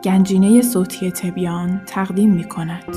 گنجینه صوتی تبیان تقدیم می‌کند.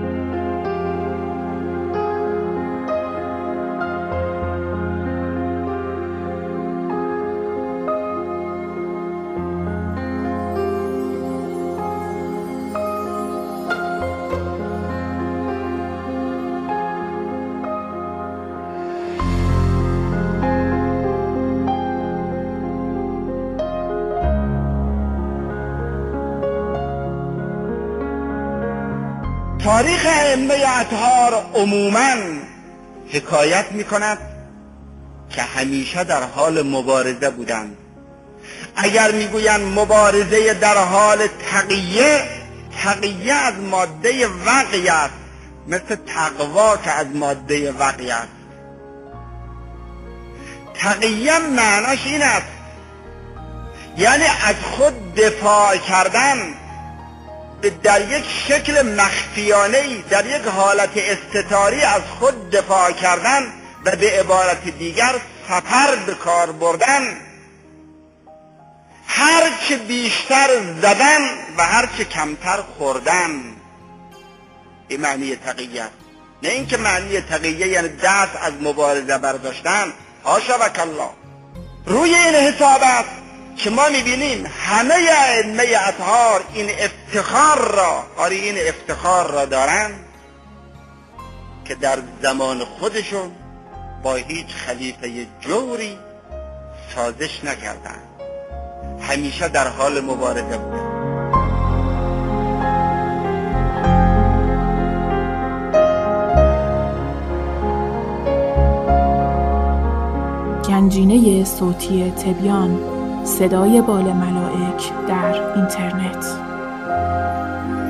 تاریخ ائمه اطهار عموماً حکایت می‌کند که همیشه در حال مبارزه بودند. اگر میگویند مبارزه در حال تقیه از ماده وقی است، مثل تقوا که از ماده وقی است. تقیه معناش این است، یعنی از خود دفاع کردن در یک شکل مخفیانه‌ای، در یک حالت استتاری از خود دفاع کردن و به عبارت دیگر سپر به کار بردن، هرچه بیشتر زدن و هرچه کمتر خوردن. این معنی تقیه است. نه اینکه معنی تقیه یعنی دست از مبارزه برداشتن، حاشا و کلا. روی این حساب است که ما میبینیم همه ائمه اطهار این افتخار را دارن که در زمان خودشون با هیچ خلیفه جوری سازش نکردن، همیشه در حال مبارزه بودن. گنجینه صوتی تبیان، صدای بال ملائک در اینترنت.